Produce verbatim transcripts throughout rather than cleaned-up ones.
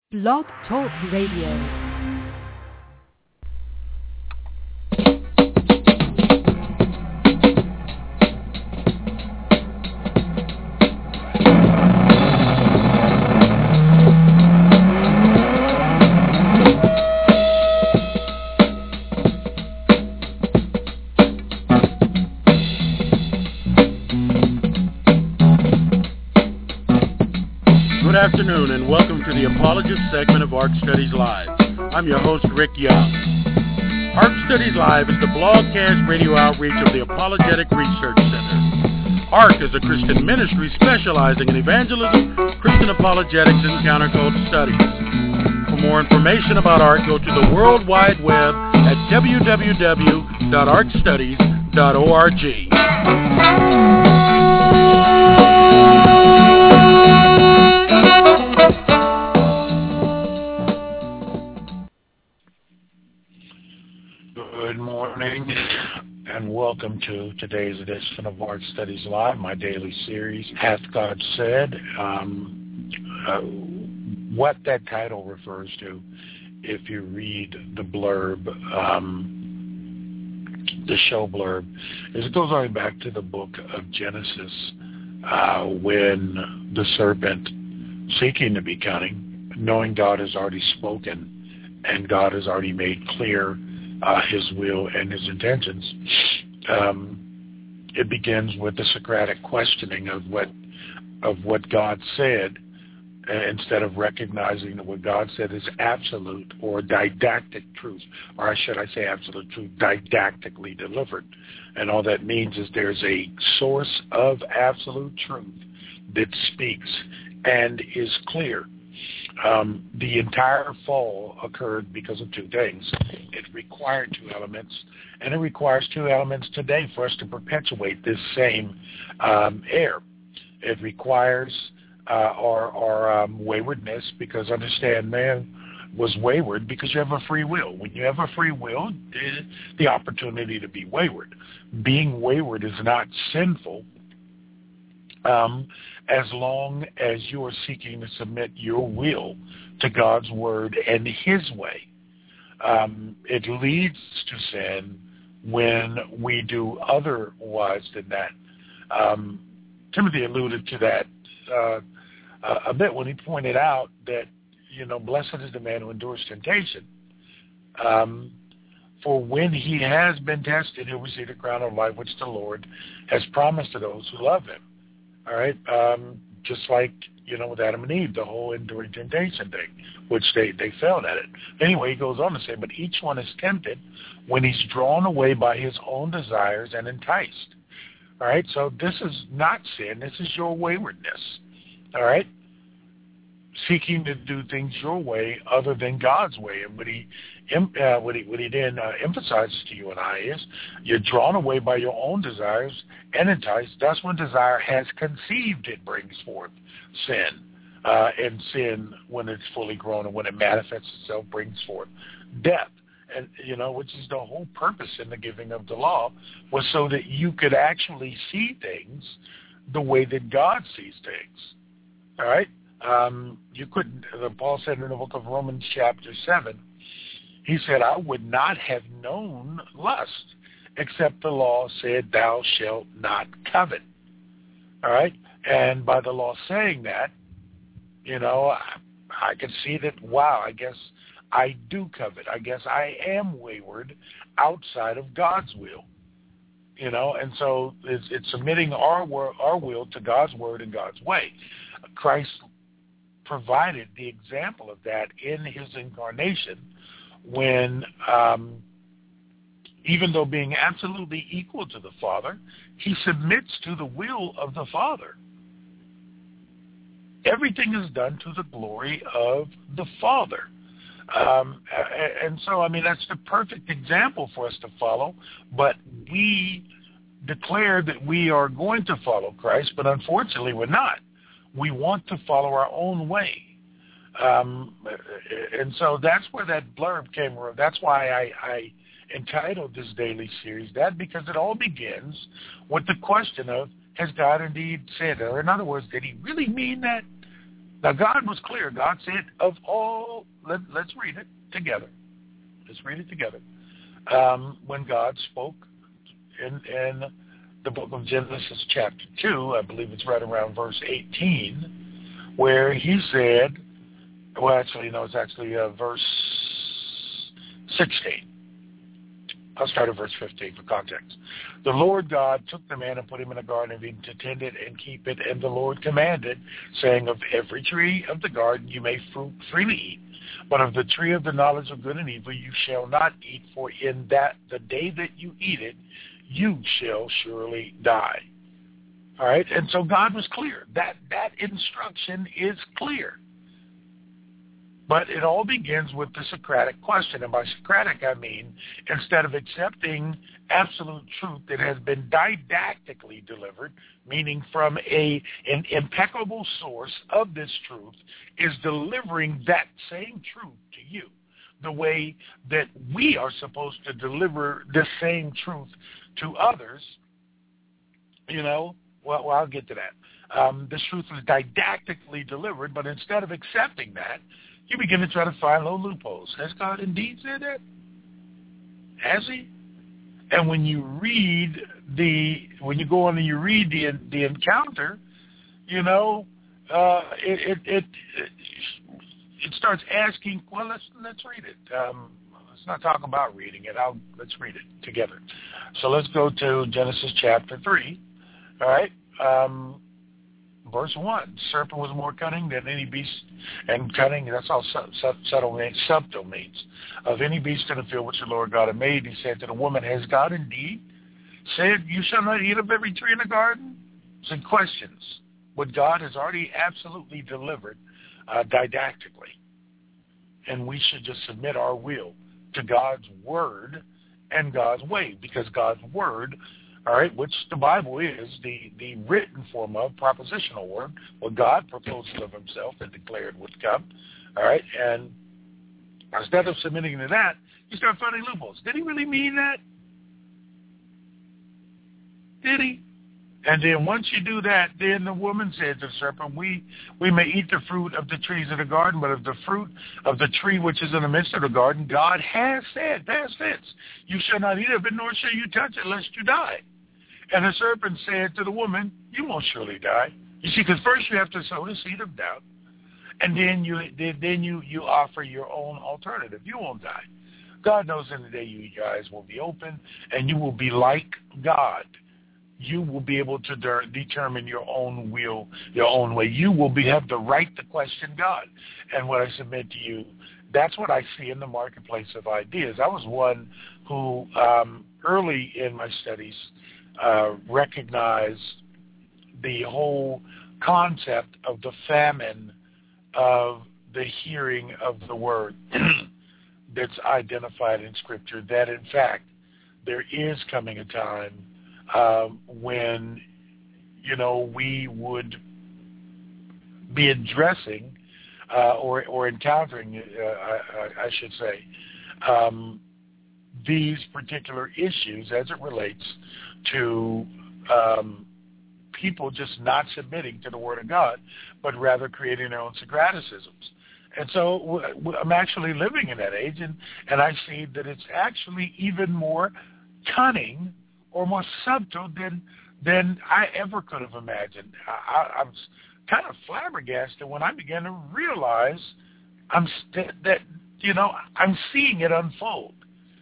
Blog Talk Radio. Good afternoon and welcome to the Apologist segment of ARC Studies Live. I'm your host, Rick Young. ARC Studies Live is the blogcast radio outreach of the Apologetic Research Center. ARC is a Christian ministry specializing in evangelism, Christian apologetics, and counterculture studies. For more information about ARC, go to the World Wide Web at w w w dot arc studies dot org. Good morning and welcome to today's edition of ARC Studies Live, my daily series, Hath God Said? Um, uh, what that title refers to, if you read the blurb, um, the show blurb, is it goes all the way back to the book of Genesis uh, when the serpent, seeking to be cunning, knowing God has already spoken and God has already made clear Uh, his will and his intentions. Um, it begins with the Socratic questioning of what of what God said, uh, instead of recognizing that what God said is absolute or didactic truth, or should I say absolute truth, didactically delivered. And all that means is there's a source of absolute truth that speaks and is clear. Um, the entire fall occurred because of two things. It required two elements, and it requires two elements today for us to perpetuate this same um, error. It requires uh, our, our um, waywardness, because understand, man was wayward because you have a free will. When you have a free will, the opportunity to be wayward. Being wayward is not sinful, Um, as long as you are seeking to submit your will to God's word and his way. Um, it leads to sin when we do otherwise than that. Um, Timothy alluded to that uh, a bit when he pointed out that, you know, blessed is the man who endures temptation. Um, for when he has been tested, he'll receive the crown of life which the Lord has promised to those who love him. All right, um, just like, you know, with Adam and Eve, the whole enduring temptation thing, which they, they failed at it. Anyway, he goes on to say, but each one is tempted when he's drawn away by his own desires and enticed. All right, so this is not sin. This is your waywardness. All right, seeking to do things your way other than God's way. And what he, uh, what he, what he then uh, emphasizes to you and I is you're drawn away by your own desires and enticed. That's when desire has conceived, it brings forth sin. Uh, and sin, when it's fully grown and when it manifests itself, brings forth death. And, you know, which is the whole purpose in the giving of the law, was so that you could actually see things the way that God sees things. All right? Um, you couldn't, uh, Paul said in the book of Romans chapter seven, he said, I would not have known lust, except the law said, thou shalt not covet. All right? And by the law saying that, you know, I, I could see that, wow, I guess I do covet. I guess I am wayward outside of God's will. You know, and so it's, it's submitting our, our will to God's word and God's way. Christ provided the example of that in his incarnation when, um, even though being absolutely equal to the Father, he submits to the will of the Father. Everything is done to the glory of the Father. Um, and so, I mean, that's the perfect example for us to follow, but we declare that we are going to follow Christ, but unfortunately we're not. We want to follow our own way. Um, and so that's where that blurb came from. That's why I, I entitled this daily series that, because it all begins with the question of, has God indeed said it? Or in other words, did he really mean that? Now, God was clear. God said, of all, let, let's read it together. Let's read it together. Um, when God spoke in, in the book of Genesis chapter two, I believe it's right around verse eighteen, where he said, well, actually, no, it's actually uh, verse sixteen. I'll start at verse fifteen for context. The Lord God took the man and put him in a garden of Eden to tend it and keep it. And the Lord commanded, saying, of every tree of the garden you may fruit freely eat, but of the tree of the knowledge of good and evil you shall not eat, for in that the day that you eat it, you shall surely die. All right? And so God was clear. That, that instruction is clear. But it all begins with the Socratic question. And by Socratic, I mean, instead of accepting absolute truth that has been didactically delivered, meaning from a, an impeccable source of this truth, is delivering that same truth to you, the way that we are supposed to deliver the same truth to others, you know, well, well I'll get to that. Um, this truth was didactically delivered, but instead of accepting that, you begin to try to find little loopholes. Has God indeed said that? Has he? And when you read the, when you go on and you read the the encounter, you know, uh, it, it it it starts asking. Well, let's let's read it. Um, let's not talk about reading it. I'll let's read it together. So let's go to Genesis chapter three. All right. Um, Verse one, the serpent was more cunning than any beast, and cunning, that's all sub, sub, subtle means, subtle means, of any beast in the field which the Lord God had made. He said to the woman, has God indeed said, you shall not eat of every tree in the garden? Some questions, what God has already absolutely delivered uh, didactically. And we should just submit our will to God's word and God's way, because God's word, all right, which the Bible is the, the written form of propositional word, what God proposed of himself and declared would come, all right, and instead of submitting to that, you start finding loopholes. Did he really mean that? Did he? And then once you do that, then the woman said to the serpent, we, we may eat the fruit of the trees of the garden, but of the fruit of the tree which is in the midst of the garden, God has said, past tense, you shall not eat of it, nor shall you touch it, lest you die. And the serpent said to the woman, you won't surely die. You see, because first you have to sow the seed of doubt, and then you then you, you offer your own alternative. You won't die. God knows in the day you, your eyes will be open, and you will be like God. You will be able to de- determine your own will, your own way. You will be have the right to question God. And what I submit to you, that's what I see in the marketplace of ideas. I was one who, um, early in my studies, uh, recognized the whole concept of the famine of the hearing of the word that's identified in Scripture, that in fact there is coming a time Um, when, you know, we would be addressing uh, or, or encountering, uh, I, I should say, um, these particular issues as it relates to um, people just not submitting to the Word of God, but rather creating their own Socraticisms. And so w- w- I'm actually living in that age, and, and I see that it's actually even more cunning or more subtle than than I ever could have imagined. I, I was kind of flabbergasted when I began to realize I'm st- that you know I'm seeing it unfold.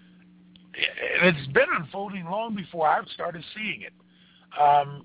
And it's been unfolding long before I started seeing it. Um,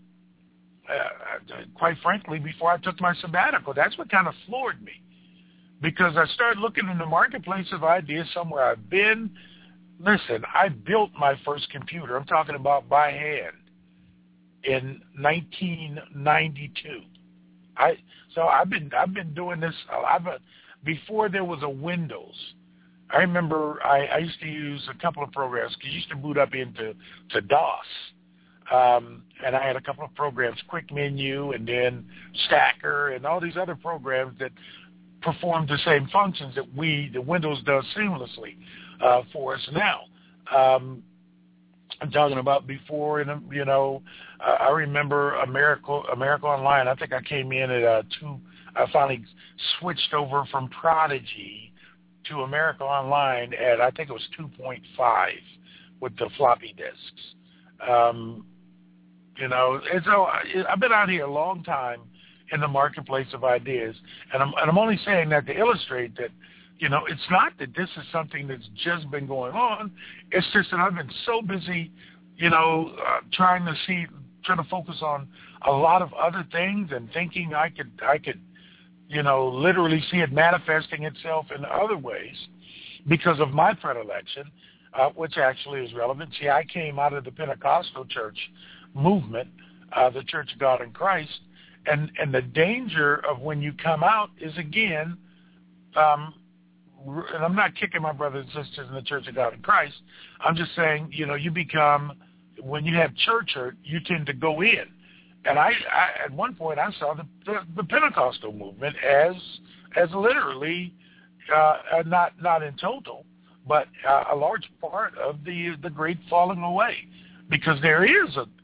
uh, quite frankly, before I took my sabbatical, that's what kind of floored me, because I started looking in the marketplace of ideas somewhere I've been. Listen, I built my first computer, I'm talking about by hand, in nineteen ninety-two. I so I've been I've been doing this. I've uh, before there was a Windows. I remember I, I used to use a couple of programs because you used to boot up into to DOS, um, and I had a couple of programs, Quick Menu, and then Stacker, and all these other programs that performed the same functions that we the Windows does seamlessly. Uh, for us now. Um, I'm talking about before, and you know, uh, I remember America, America Online. I think I came in at uh, two, I finally switched over from Prodigy to America Online at, I think it was two point five with the floppy disks. Um, you know, and so I, I've been out here a long time in the marketplace of ideas, and I'm, and I'm only saying that to illustrate that, you know, it's not that this is something that's just been going on. It's just that I've been so busy, you know, uh, trying to see, trying to focus on a lot of other things and thinking I could, I could, you know, literally see it manifesting itself in other ways because of my predilection, uh, which actually is relevant. See, I came out of the Pentecostal church movement, uh, the Church of God in Christ, and, and the danger of when you come out is, again, um, and I'm not kicking my brothers and sisters in the Church of God in Christ. I'm just saying, you know, you become, when you have church hurt, you tend to go in. And I, I at one point, I saw the, the, the Pentecostal movement as as literally, uh, not not in total, but uh, a large part of the the great falling away, because there is a,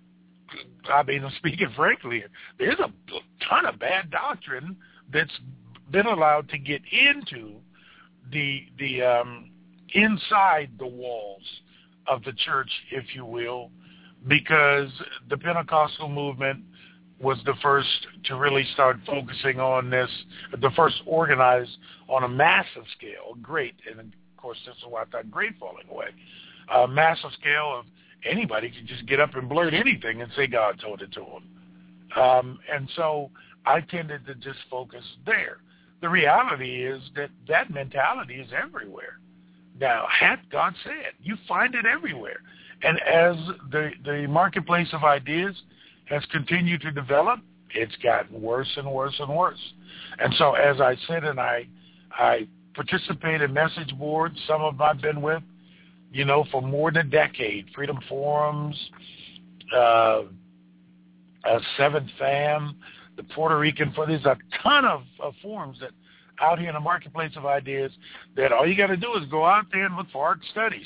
I mean, I'm speaking frankly, there's a ton of bad doctrine that's been allowed to get into the the um, inside the walls of the church, if you will, because the Pentecostal movement was the first to really start focusing on this, the first organized on a massive scale, great, and of course this is why I thought great falling away, a massive scale of anybody could just get up and blurt anything and say God told it to them. Um, and so I tended to just focus there. The reality is that that mentality is everywhere. Now, hath God said? You find it everywhere. And as the, the marketplace of ideas has continued to develop, it's gotten worse and worse and worse. And so as I said, and I, I participate in message boards, some of them I've been with, you know, for more than a decade, Freedom Forums, uh, uh, Seventh Fam, the Puerto Rican, for there's a ton of, of forums that out here in the marketplace of ideas that all you got to do is go out there and look for art studies.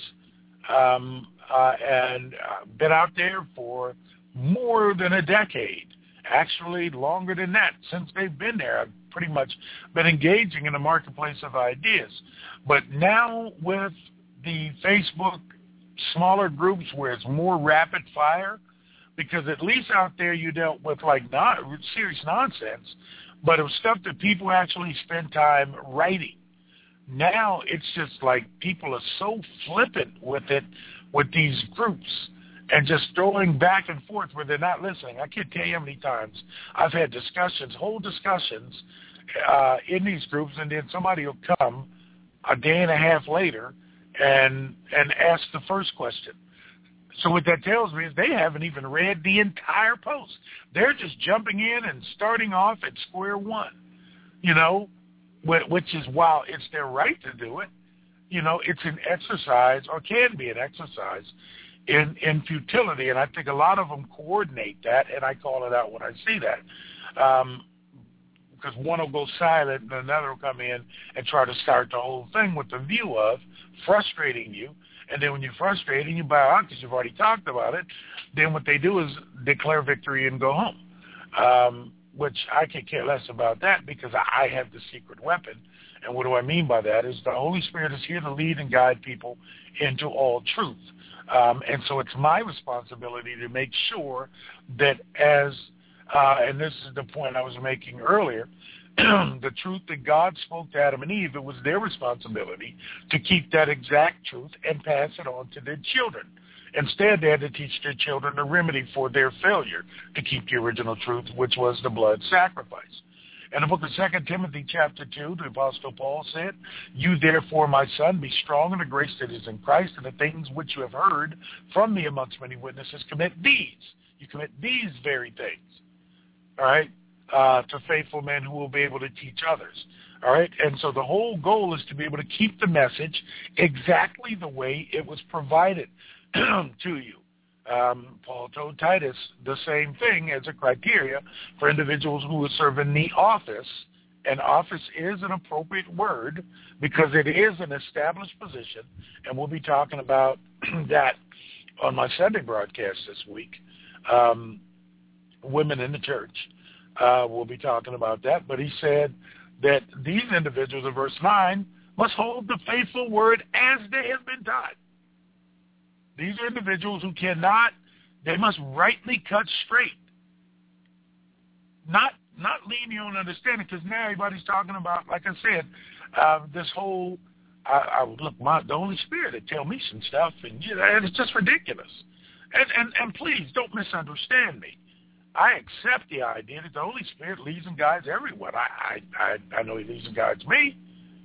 Um, uh, and uh, been out there for more than a decade, actually longer than that. Since they've been there, I've pretty much been engaging in the marketplace of ideas. But now with the Facebook smaller groups where it's more rapid fire, because at least out there you dealt with like not serious nonsense, but it was stuff that people actually spend time writing. Now it's just like people are so flippant with it, with these groups, and just throwing back and forth where they're not listening. I can't tell you how many times I've had discussions, whole discussions uh, in these groups, and then somebody will come a day and a half later and and ask the first question. So what that tells me is they haven't even read the entire post. They're just jumping in and starting off at square one, you know, which is, while it's their right to do it, you know, it's an exercise, or can be an exercise, in, in futility. And I think a lot of them coordinate that, and I call it out when I see that. Um, because one will go silent and another will come in and try to start the whole thing with the view of frustrating you. And then when you're frustrated, you bow out because you've already talked about it. Then what they do is declare victory and go home, um, which I could care less about that because I have the secret weapon. And what do I mean by that is the Holy Spirit is here to lead and guide people into all truth. Um, and so it's my responsibility to make sure that as, uh, and this is the point I was making earlier, the truth that God spoke to Adam and Eve, it was their responsibility to keep that exact truth and pass it on to their children. Instead, they had to teach their children the remedy for their failure to keep the original truth, which was the blood sacrifice. In the book of Second Timothy chapter two, the Apostle Paul said, "You therefore, my son, be strong in the grace that is in Christ, and the things which you have heard from me amongst many witnesses, commit these." You commit these very things, all right? Uh, to faithful men who will be able to teach others. All right? And so the whole goal is to be able to keep the message exactly the way it was provided to you. Um, Paul told Titus the same thing as a criteria for individuals who will serve in the office. And office is an appropriate word because it is an established position, and we'll be talking about that on my Sunday broadcast this week, um, women in the church. Uh, we'll be talking about that. But he said that these individuals in verse nine must hold the faithful word as they have been taught. These are individuals who cannot, they must rightly cut straight. Not not lean your own understanding, because now everybody's talking about, like I said, uh, this whole, I, I look, my, the Holy Spirit would tell me some stuff, and, you know, and it's just ridiculous. And, and, and please, don't misunderstand me. I accept the idea that the Holy Spirit leads and guides everyone. I, I, I, I know he leads and guides me.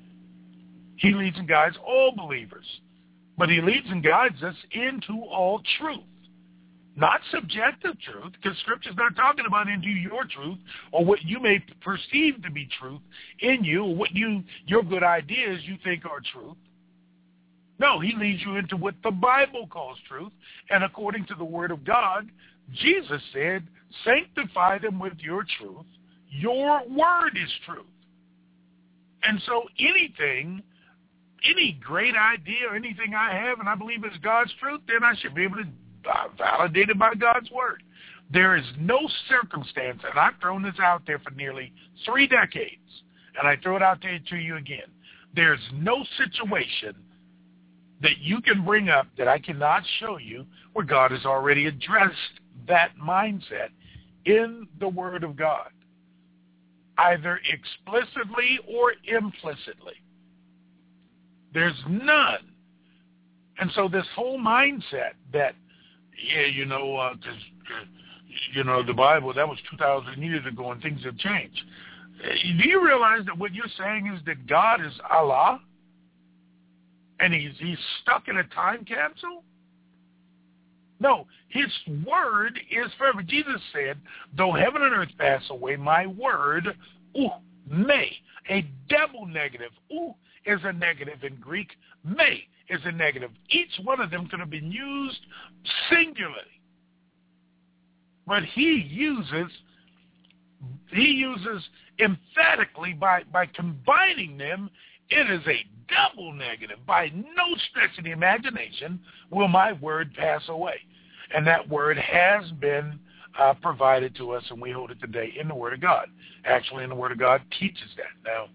He leads and guides all believers. But he leads and guides us into all truth. Not subjective truth, because Scripture's not talking about into your truth or what you may perceive to be truth in you, or what you your good ideas you think are truth. No, he leads you into what the Bible calls truth. And according to the Word of God, Jesus said, sanctify them with your truth. Your word is truth. And so anything, any great idea or anything I have and I believe is God's truth, then I should be able to uh, validate it by God's word. There is no circumstance, and I've thrown this out there for nearly three decades, and I throw it out there to you again. There's no situation that you can bring up that I cannot show you where God has already addressed that mindset in the Word of God, either explicitly or implicitly. There's none. And so this whole mindset that, yeah, you know, uh, 'cause, uh, you know, the Bible, that was two thousand years ago and things have changed. Uh, do you realize that what you're saying is that God is Allah and he's, he's stuck in a time capsule? No, his word is forever. Jesus said, though heaven and earth pass away, my word, ooh, may. A double negative, ooh, is a negative in Greek. May is a negative. Each one of them could have been used singularly. But he uses, he uses emphatically by, by combining them, it is a double negative. By no stretch of the imagination will my word pass away. And that word has been uh, provided to us, and we hold it today in the Word of God. Actually, in the Word of God teaches that. Now,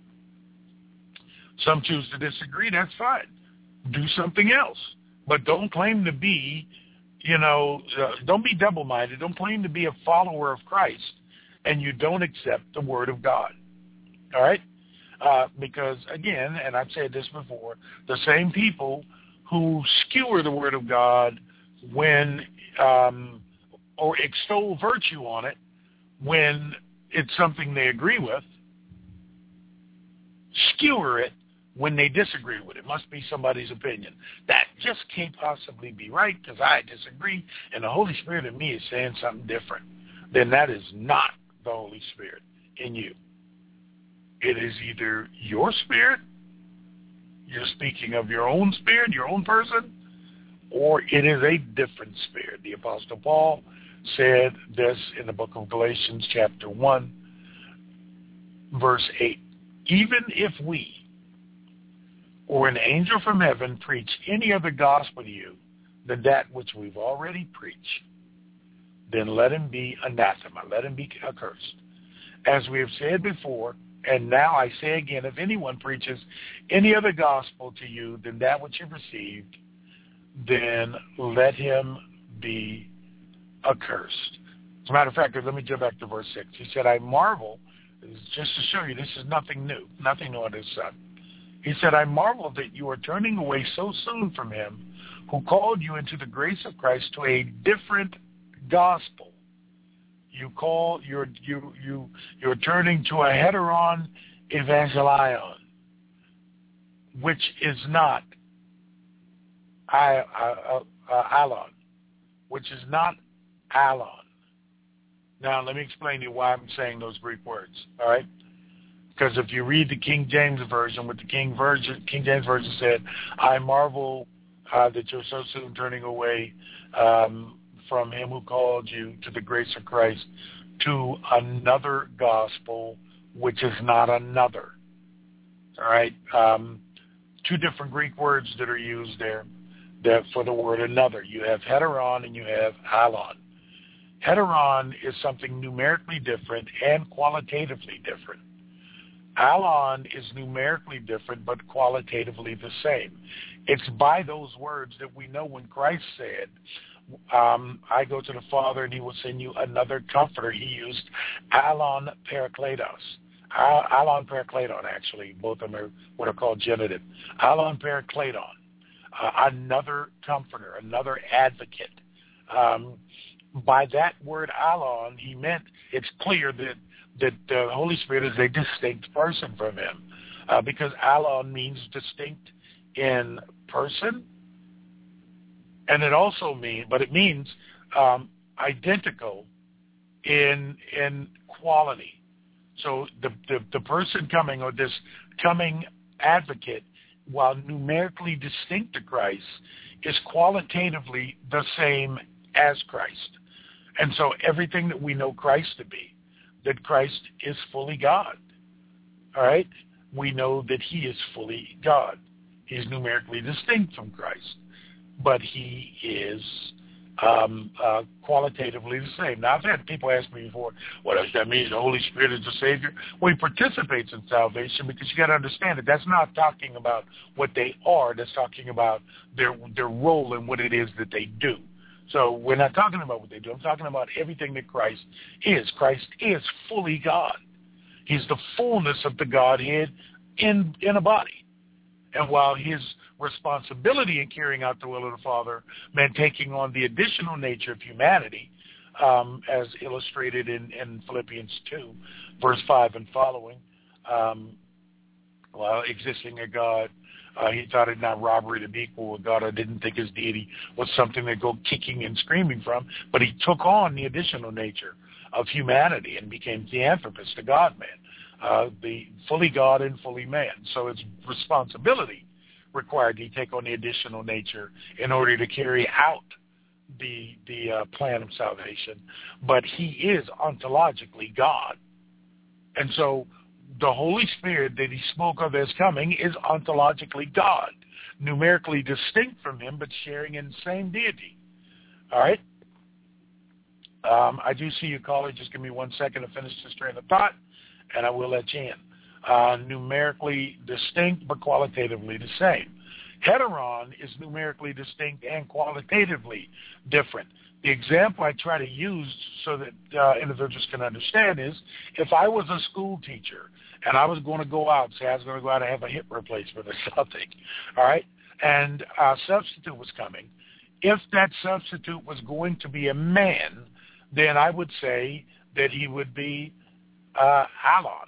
some choose to disagree. That's fine. Do something else. But don't claim to be, you know, uh, don't be double-minded. Don't claim to be a follower of Christ, and you don't accept the Word of God. All right? Uh, because, again, and I've said this before, the same people who skewer the Word of God when um, or extol virtue on it when it's something they agree with, skewer it when they disagree with it. Must be somebody's opinion. That just can't possibly be right because I disagree and the Holy Spirit in me is saying something different. Then that is not the Holy Spirit in you. It is either your spirit, you're speaking of your own spirit, your own person, or it is a different spirit. The Apostle Paul said this in the book of Galatians chapter one, verse eight. Even if we or an angel from heaven preach any other gospel to you than that which we've already preached, then let him be anathema, let him be accursed. As we have said before, and now I say again, if anyone preaches any other gospel to you than that which you received, then let him be accursed. As a matter of fact, let me jump back to verse six. He said, I marvel, just to show you this is nothing new, nothing new under the sun. He said, I marvel that you are turning away so soon from him who called you into the grace of Christ to a different gospel. You call, you're, you, you, you're turning to a heteron evangelion, which is not I, I, uh, alon, which is not alon. Now, let me explain to you why I'm saying those Greek words, all right? Because if you read the King James Version, what the King, Version, King James Version said, I marvel uh, that you're so soon turning away um, from him who called you to the grace of Christ to another gospel, which is not another. All right? Um, two different Greek words that are used there that for the word another. You have heteron and you have alon. Heteron is something numerically different and qualitatively different. Alon is numerically different but qualitatively the same. It's by those words that we know when Christ said, um, I go to the Father and he will send you another comforter. He used Alon Parakletos. Al- Alon Parakleton, actually. Both of them are what are called genitive. Alon Parakleton, uh, another comforter, another advocate. Um, by that word Alon, he meant it's clear that that the Holy Spirit is a distinct person from him, uh, because Alon means distinct in person, and it also means, but it means um, identical in in quality. So the, the the person coming, or this coming advocate, while numerically distinct to Christ, is qualitatively the same as Christ. And so everything that we know Christ to be, that Christ is fully God, all right? We know that he is fully God. He's numerically distinct from Christ, but he is um, uh, qualitatively the same. Now, I've had people ask me before, what does that mean? The Holy Spirit is the Savior? Well, he participates in salvation, because you got to understand that that's not talking about what they are. That's talking about their their role and what it is that they do. So we're not talking about what they do. I'm talking about everything that Christ is. Christ is fully God. He's the fullness of the Godhead in in a body. And while his responsibility in carrying out the will of the Father meant taking on the additional nature of humanity, um, as illustrated in, in Philippians two, verse five and following, um, while existing a God, Uh, he thought it not robbery to be equal with God. I didn't think his deity was something to go kicking and screaming from, but he took on the additional nature of humanity and became theanthropos, the God-man, uh, the fully God and fully man. So it's responsibility required he take on the additional nature in order to carry out the the uh, plan of salvation. But he is ontologically God. And so the Holy Spirit that he spoke of as coming is ontologically God, numerically distinct from him, but sharing in the same deity. All right? Um, I do see you, caller. Just give me one second to finish this train of thought, and I will let you in. Uh, numerically distinct, but qualitatively the same. Heteron is numerically distinct and qualitatively different. The example I try to use so that uh, individuals can understand is, if I was a school teacher and I was going to go out, say I was going to go out and have a hip replacement or something, all right, and a substitute was coming, if that substitute was going to be a man, then I would say that he would be uh, Alon,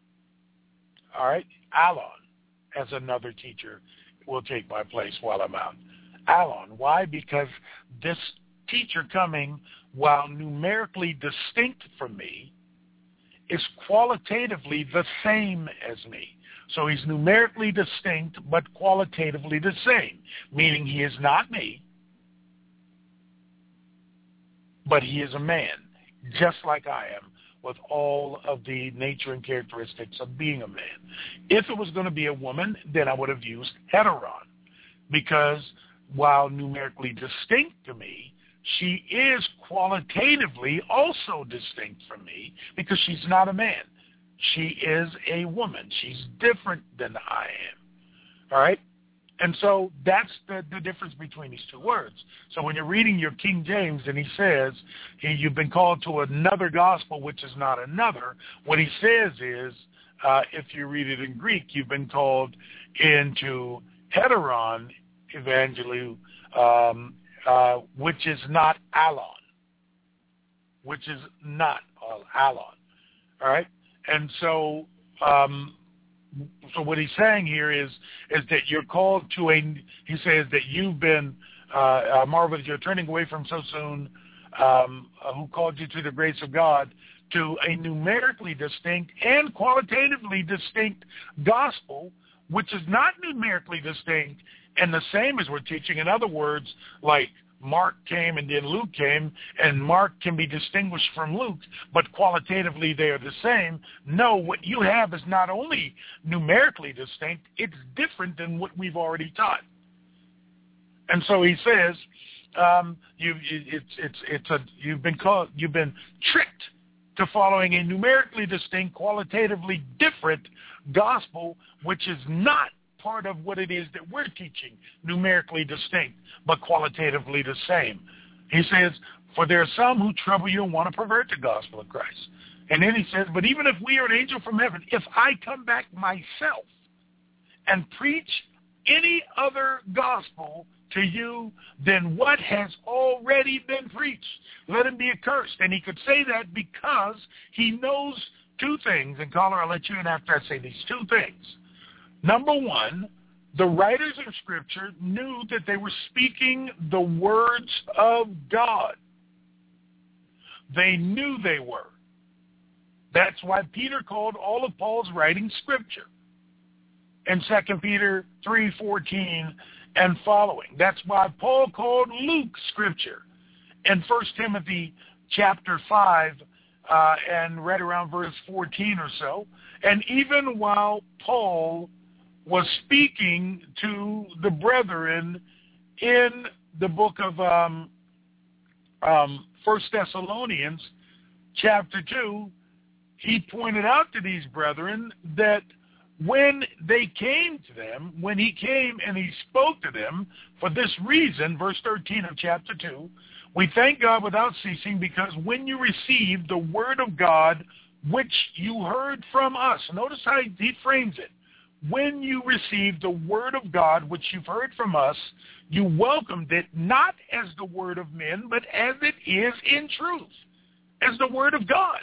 all right, Alon, as another teacher will take my place while I'm out. Alon. Why? Because this teacher coming, while numerically distinct from me, is qualitatively the same as me. So he's numerically distinct, but qualitatively the same, meaning he is not me, but he is a man, just like I am, with all of the nature and characteristics of being a man. If it was going to be a woman, then I would have used heteron, because while numerically distinct to me, she is qualitatively also distinct from me, because she's not a man. She is a woman. She's different than I am. All right? And so that's the, the difference between these two words. So when you're reading your King James and he says, he, you've been called to another gospel, which is not another, what he says is, uh, if you read it in Greek, you've been called into heteron evangelium, um, uh, which is not alon, which is not alon. All right? And so... Um, So what he's saying here is is that you're called to a, he says that you've been, uh, uh, Marvel, you're turning away from so soon, um, uh, who called you to the grace of God, to a numerically distinct and qualitatively distinct gospel, which is not numerically distinct and the same as we're teaching. In other words, like Mark came and then Luke came, and Mark can be distinguished from Luke, but qualitatively they are the same. No, what you have is not only numerically distinct, it's different than what we've already taught. And so he says, um, you, it's it's it's a you've been called you've been tricked to following a numerically distinct, qualitatively different gospel, which is not part of what it is that we're teaching, numerically distinct, but qualitatively the same. He says, for there are some who trouble you and want to pervert the gospel of Christ. And then he says, but even if we are an angel from heaven, if I come back myself and preach any other gospel to you than what has already been preached, let him be accursed. And he could say that because he knows two things. And caller, I'll let you in after I say these two things. Number one, the writers of Scripture knew that they were speaking the words of God. They knew they were. That's why Peter called all of Paul's writings Scripture in Second Peter three fourteen and following. That's why Paul called Luke Scripture in First Timothy chapter five uh, and read around verse fourteen or so. And even while Paul was speaking to the brethren in the book of um, um, First Thessalonians chapter two, he pointed out to these brethren that when they came to them, when he came and he spoke to them, for this reason, verse thirteen of chapter two, we thank God without ceasing because when you received the word of God, which you heard from us, notice how he frames it. When you received the word of God, which you've heard from us, you welcomed it not as the word of men, but as it is in truth, as the word of God.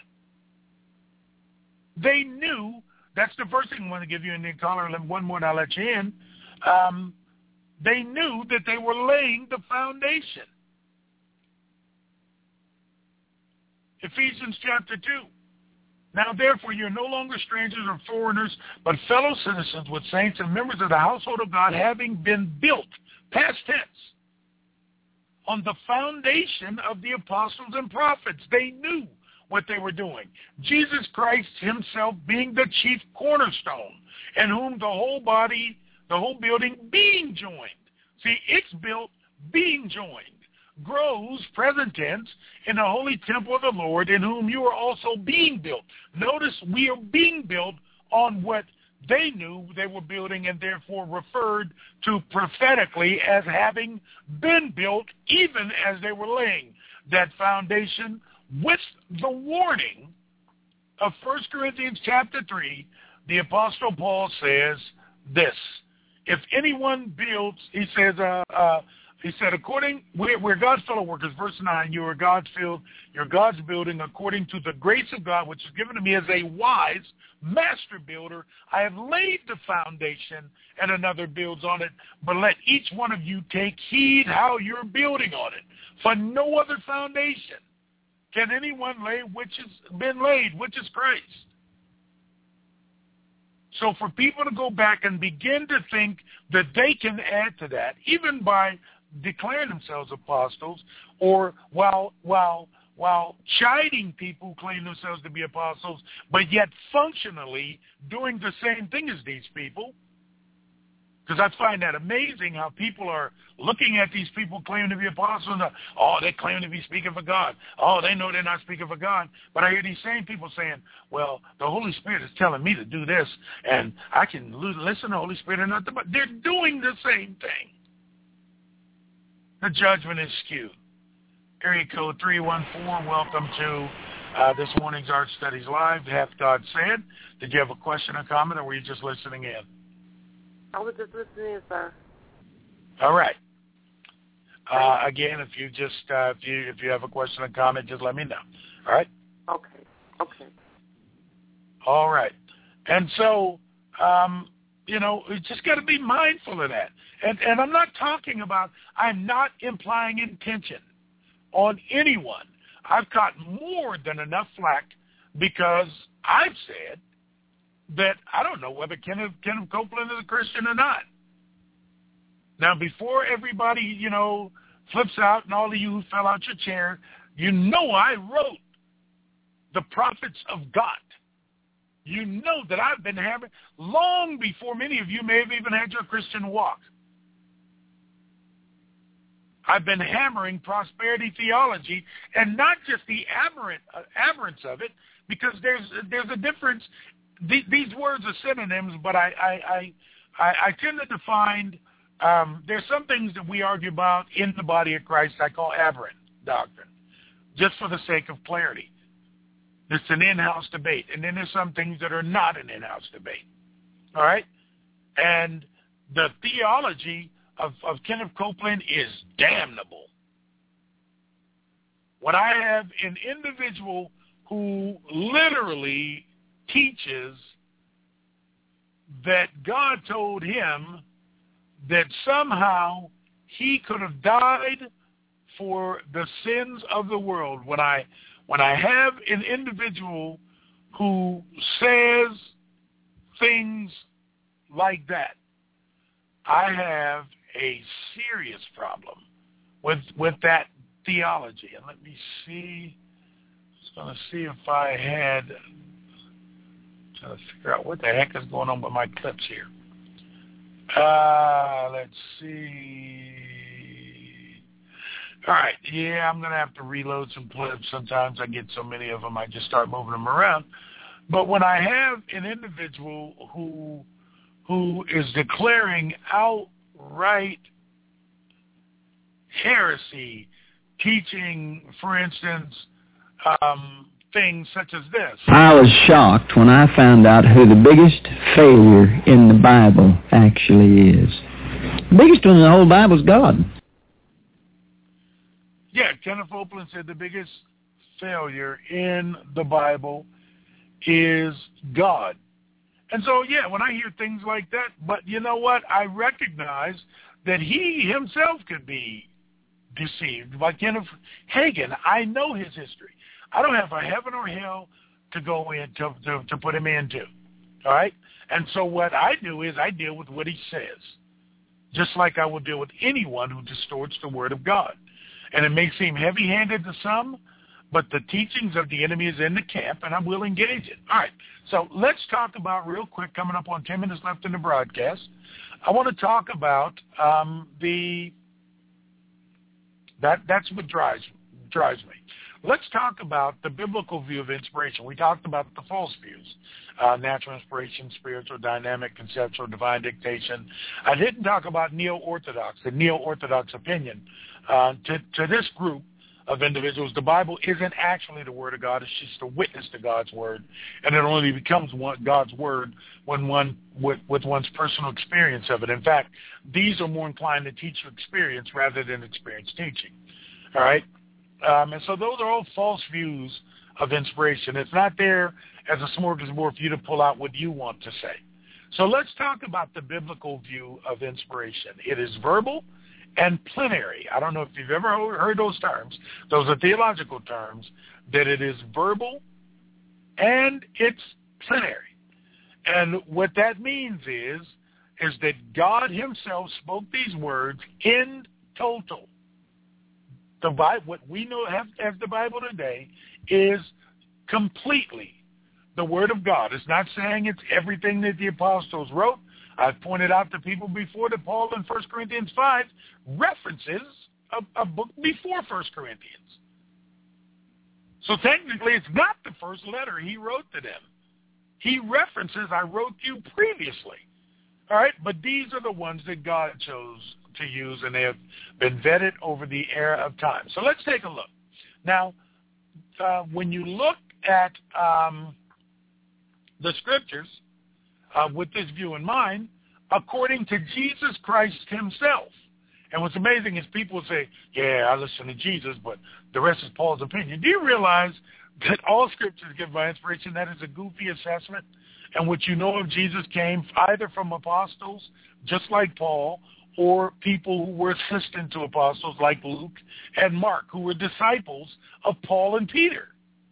They knew, that's the first thing I want to give you, and then caller, one more and I'll let you in. Um, they knew that they were laying the foundation. Ephesians chapter two. Now, therefore, you are no longer strangers or foreigners, but fellow citizens with saints and members of the household of God, having been built, past tense, on the foundation of the apostles and prophets. They knew what they were doing. Jesus Christ himself being the chief cornerstone, in whom the whole body, the whole building being joined. See, it's built, being joined. Grows, present tense, in the holy temple of the Lord, in whom you are also being built. Notice we are being built on what they knew they were building and therefore referred to prophetically as having been built even as they were laying that foundation, with the warning of First Corinthians chapter three. The Apostle Paul says this, if anyone builds, he says, uh, uh, He said, according, we're, we're God's fellow workers, verse nine, you are God's field, you're God's building, according to the grace of God, which is given to me as a wise master builder. I have laid the foundation, and another builds on it. But let each one of you take heed how you're building on it. For no other foundation can anyone lay which has been laid, which is Christ. So for people to go back and begin to think that they can add to that, even by declaring themselves apostles, or while while while chiding people who claim themselves to be apostles, but yet functionally doing the same thing as these people. Because I find that amazing how people are looking at these people claiming to be apostles. And, oh, they claim to be speaking for God. Oh, they know they're not speaking for God. But I hear these same people saying, well, the Holy Spirit is telling me to do this, and I can listen to the Holy Spirit or not. But they're doing the same thing. The judgment is skewed. Area code three one four, welcome to uh, this morning's Art Studies Live. Hath God said? Did you have a question or comment, or were you just listening in? I was just listening in, sir. All right. Uh, again, if you just uh, if you if you have a question or comment, just let me know. All right. Okay. Okay. All right. And so, um, you know, you just got to be mindful of that. And and I'm not talking about. I'm not implying intention on anyone. I've caught more than enough flack because I've said that I don't know whether Kenneth, Kenneth Copeland is a Christian or not. Now, before everybody, you know, flips out and all of you who fell out your chair, you know I wrote the prophets of God. You know that I've been having, long before many of you may have even had your Christian walk. I've been hammering prosperity theology, and not just the aberrant, uh, aberrance of it, because there's there's a difference. The, these words are synonyms, but I I, I, I tend to find um, there's some things that we argue about in the body of Christ I call aberrant doctrine, just for the sake of clarity. It's an in-house debate, and then there's some things that are not an in-house debate. All right? And the theology of, of Kenneth Copeland is damnable. When I have an individual who literally teaches that God told him that somehow he could have died for the sins of the world, when I when I have an individual who says things like that, I have a serious problem with with that theology. And let me see. I was going to see if I had, trying to figure out what the heck is going on with my clips here. Uh, let's see. All right, yeah, I'm going to have to reload some clips. Sometimes I get so many of them, I just start moving them around. But when I have an individual who who is declaring outright heresy, teaching, for instance, um, things such as this. I was shocked when I found out who the biggest failure in the Bible actually is. The biggest one in the whole Bible is God. Yeah, Kenneth Copeland said the biggest failure in the Bible is God. And so, yeah, when I hear things like that, but you know what? I recognize that he himself could be deceived by Kenneth Hagin. I know his history. I don't have a heaven or hell to go in to, to, to put him into, all right? And so what I do is I deal with what he says, just like I would deal with anyone who distorts the word of God. And it may seem heavy-handed to some, but the teachings of the enemy is in the camp, and I will engage it. All right, so let's talk about real quick, coming up on ten minutes left in the broadcast, I want to talk about um, the, that that's what drives, drives me. Let's talk about the biblical view of inspiration. We talked about the false views, uh, natural inspiration, spiritual, dynamic, conceptual, divine dictation. I didn't talk about neo-orthodox, the neo-orthodox opinion. Uh, to, to this group of individuals, the Bible isn't actually the Word of God. It's just a witness to God's Word, and it only becomes one, God's Word when one with, with one's personal experience of it. In fact, these are more inclined to teach experience rather than experience teaching. All right? Um, and so those are all false views of inspiration. It's not there as a smorgasbord for you to pull out what you want to say. So let's talk about the biblical view of inspiration. It is verbal and plenary. I don't know if you've ever heard those terms. Those are theological terms, that it is verbal and it's plenary. And what that means is, is that God himself spoke these words in total. The Bible, what we know as, as the Bible today, is completely the Word of God. It's not saying it's everything that the apostles wrote. I've pointed out to people before that Paul in First Corinthians five references a, a book before First Corinthians. So technically it's not the first letter he wrote to them. He references, I wrote to you previously. All right, but these are the ones that God chose to use, and they have been vetted over the era of time. So let's take a look. Now, uh, when you look at um, the scriptures, uh, with this view in mind, according to Jesus Christ himself, and what's amazing is people say, yeah, I listen to Jesus, but the rest is Paul's opinion. Do you realize that all scripture is given by inspiration? That is a goofy assessment. And what you know of Jesus came either from apostles, just like Paul, or people who were assistant to apostles like Luke and Mark, who were disciples of Paul and Peter,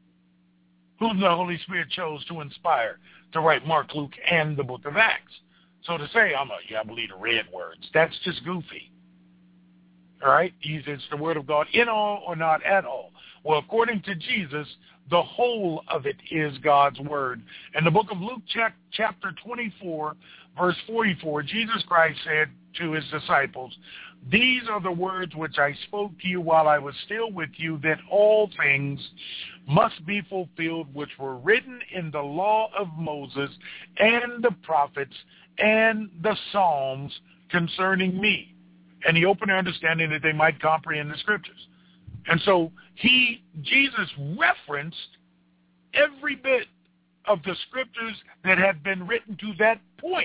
whom the Holy Spirit chose to inspire to write Mark, Luke, and the book of Acts. So to say, I'm a, yeah, I believe the red words, that's just goofy. All right? Either it's the word of God in all or not at all. Well, according to Jesus, the whole of it is God's word. In the book of Luke chapter twenty-four, verse forty-four, Jesus Christ said, to his disciples, these are the words which I spoke to you while I was still with you, that all things must be fulfilled which were written in the law of Moses and the prophets and the Psalms concerning me. And he opened their understanding that they might comprehend the scriptures. And so he, Jesus referenced every bit of the scriptures that had been written to that point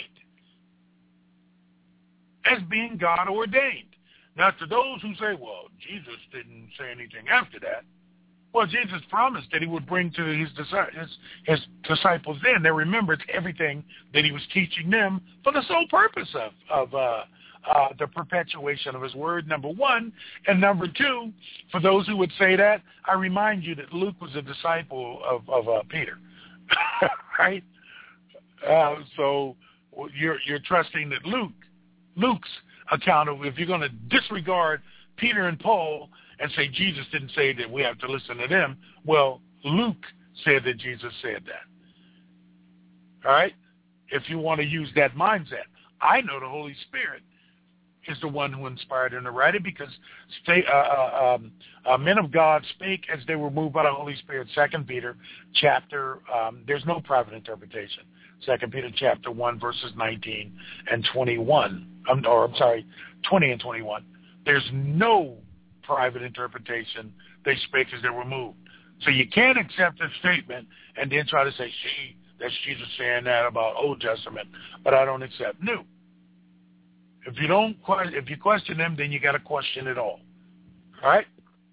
as being God ordained. Now, to those who say, well, Jesus didn't say anything after that, well, Jesus promised that he would bring to his, his, his disciples then. They remembered everything that he was teaching them for the sole purpose of, of uh, uh, the perpetuation of his word, number one. And number two, for those who would say that, I remind you that Luke was a disciple of, of uh, Peter, right? Uh, so you're, you're trusting that Luke, Luke's account of, if you're going to disregard Peter and Paul and say Jesus didn't say that we have to listen to them, well, Luke said that Jesus said that. All right? If you want to use that mindset. I know the Holy Spirit is the one who inspired him to write it, because stay, uh, uh, um, uh, men of God spake as they were moved by the Holy Spirit. Second Peter chapter, um, there's no private interpretation. Second Peter chapter one, verses nineteen and twenty-one. Um, or I'm sorry, twenty and twenty-one. There's no private interpretation. They spake as they were moved. So you can't accept a statement and then try to say, see, that's Jesus saying that about Old Testament, but I don't accept New. If you don't, if you question them, then you got to question it all. All right?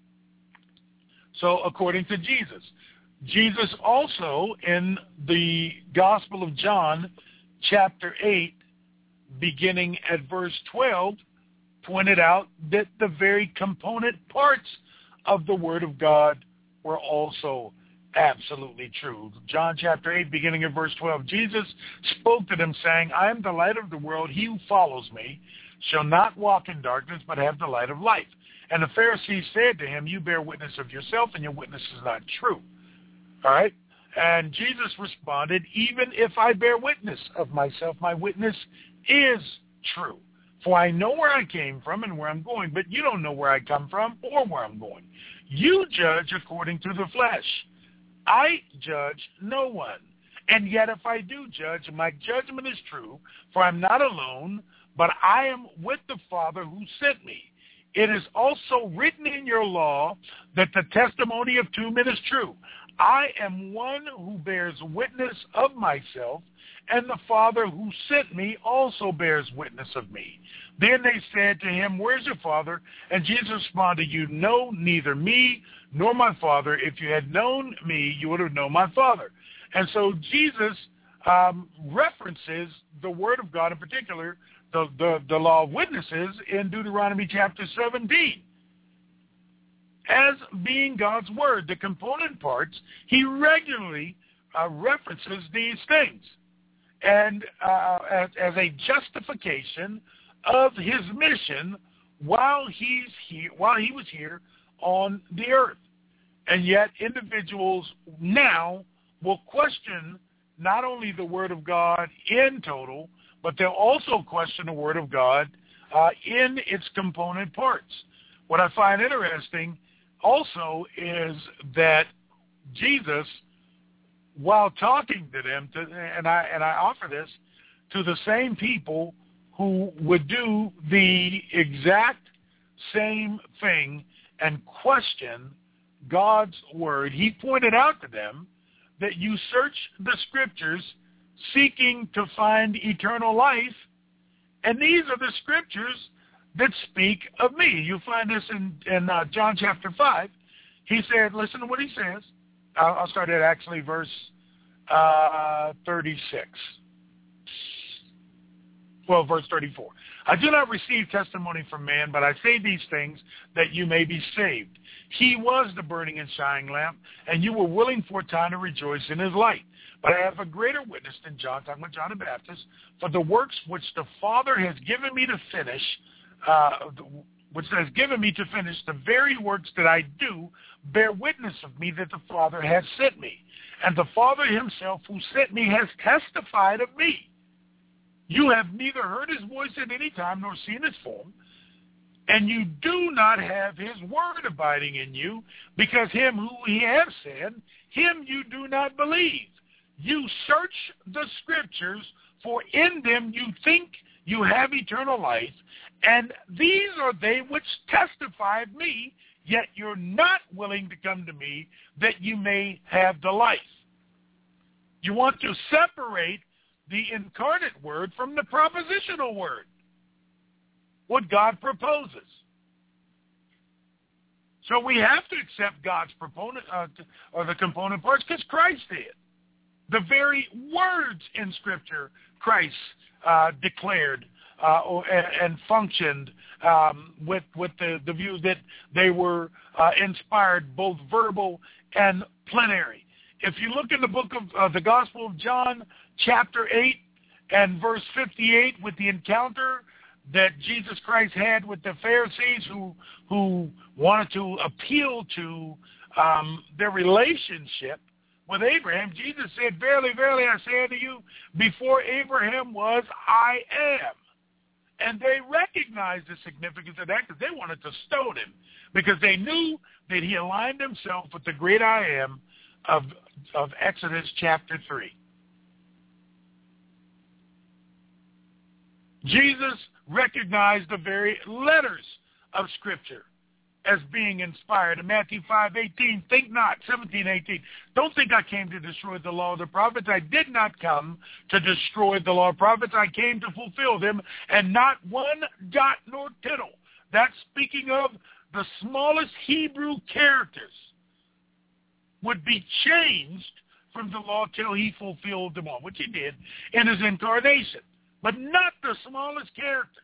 So according to Jesus, Jesus also in the Gospel of John, chapter eight, beginning at verse twelve, pointed out that the very component parts of the Word of God were also absolutely true. John chapter eight, beginning at verse twelve, Jesus spoke to them, saying, I am the light of the world. He who follows me shall not walk in darkness, but have the light of life. And the Pharisees said to him, you bear witness of yourself, and your witness is not true. All right? And Jesus responded, even if I bear witness of myself, my witness is true. For I know where I came from and where I'm going, but you don't know where I come from or where I'm going. You judge according to the flesh. I judge no one. And yet if I do judge, my judgment is true, for I'm not alone, but I am with the Father who sent me. It is also written in your law that the testimony of two men is true. I am one who bears witness of myself, and the Father who sent me also bears witness of me. Then they said to him, where's your Father? And Jesus responded, you know neither me nor my Father. If you had known me, you would have known my Father. And so Jesus um, references the Word of God, in particular, the, the, the law of witnesses in Deuteronomy chapter seventeen. As being God's Word, the component parts, he regularly uh, references these things. And uh, as, as a justification of his mission while he's here, while he was here on the earth. And yet individuals now will question not only the Word of God in total, but they'll also question the Word of God uh, in its component parts. What I find interesting also is that Jesus, while talking to them, to, and I and I offer this to the same people who would do the exact same thing and question God's word, he pointed out to them that you search the scriptures seeking to find eternal life, and these are the scriptures that speak of me. You find this in, in uh, John chapter five. He said, listen to what he says. I'll, I'll start at actually verse uh, thirty-six. Well, verse thirty-four. I do not receive testimony from man, but I say these things that you may be saved. He was the burning and shining lamp, and you were willing for a time to rejoice in his light. But I have a greater witness than John, talking about John the Baptist, for the works which the Father has given me to finish, uh, which has given me to finish, the very works that I do bear witness of me that the Father has sent me. And the Father himself who sent me has testified of me. You have neither heard his voice at any time nor seen his form, and you do not have his word abiding in you, because him who he has sent, him you do not believe. You search the scriptures, for in them you think you have eternal life, and these are they which testify of me, yet you're not willing to come to me that you may have the life. You want to separate the incarnate word from the propositional word, what God proposes. So we have to accept God's proponent uh, or the component parts because Christ did. The very words in Scripture Christ uh, declared uh, or, and, and functioned um, with with the, the view that they were uh, inspired, both verbal and plenary. If you look in the book of uh, the Gospel of John, chapter eight and verse fifty-eight, with the encounter that Jesus Christ had with the Pharisees who who wanted to appeal to um, their relationship with Abraham, Jesus said, "Verily, verily, I say unto you, before Abraham was, I am." And they recognized the significance of that because they wanted to stone him, because they knew that he aligned himself with the great I am of, of Exodus chapter three. Jesus recognized the very letters of Scripture as being inspired. In Matthew five eighteen, think not, seventeen eighteen, don't think I came to destroy the law of the prophets. I did not come to destroy the law of the prophets. I came to fulfill them, and not one jot nor tittle. That's speaking of the smallest Hebrew characters would be changed from the law till he fulfilled them all, which he did in his incarnation, but not the smallest characters.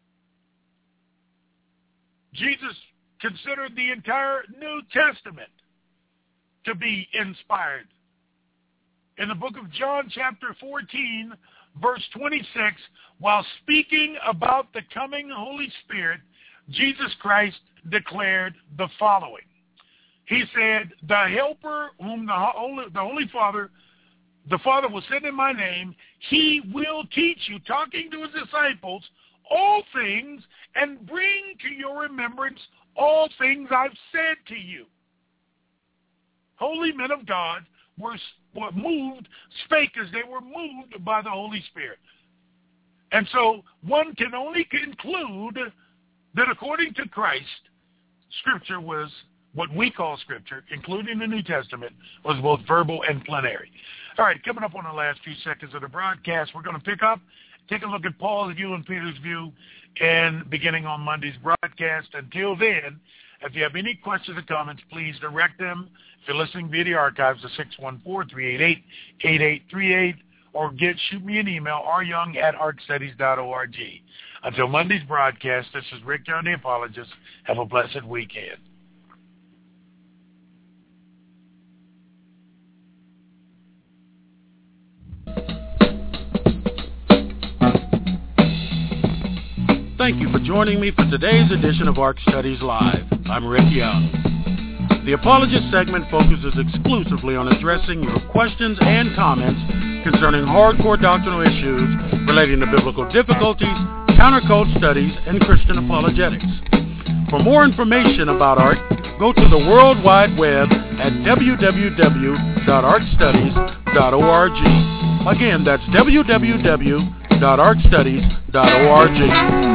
Jesus considered the entire New Testament to be inspired. In the book of John chapter fourteen, verse twenty-six, while speaking about the coming Holy Spirit, Jesus Christ declared the following. He said, "The Helper whom the Holy, the Holy Father, the Father will send in my name, he will teach you," talking to his disciples, "all things, and bring to your remembrance all things I've said to you." Holy men of God were, were moved, spake as they were moved by the Holy Spirit. And so one can only conclude that according to Christ, Scripture was, what we call Scripture, including the New Testament, was both verbal and plenary. All right, coming up on the last few seconds of the broadcast, we're going to pick up, take a look at Paul's view and Peter's view, and beginning on Monday's broadcast. Until then, if you have any questions or comments, please direct them. If you're listening via the archives, to six one four, three eight eight, eight eight three eight, or get shoot me an email, r young at ark studies dot org. Until Monday's broadcast, this is Rick Young, the Apologist. Have a blessed weekend. Thank you for joining me for today's edition of Ark Studies Live. I'm Rick Young. The Apologist segment focuses exclusively on addressing your questions and comments concerning hardcore doctrinal issues relating to biblical difficulties, countercult studies, and Christian apologetics. For more information about Ark, go to the World Wide Web at w w w dot ark studies dot org. Again, that's w w w dot ark studies dot org.